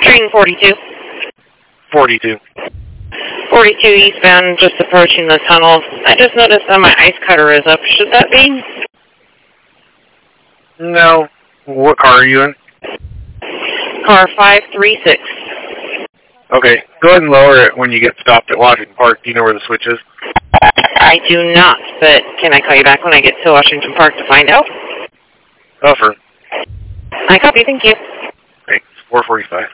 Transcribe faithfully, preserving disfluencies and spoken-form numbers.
Train forty-two. forty-two. forty-two eastbound, just approaching the tunnel. I just noticed that my ice cutter is up. Should that be? No. What car are you in? Car five three six. Okay. Go ahead and lower it when you get stopped at Washington Park. Do you know where the switch is? I do not, but can I call you back when I get to Washington Park to find out? Offer. I copy, thank you. Thanks. four forty-five.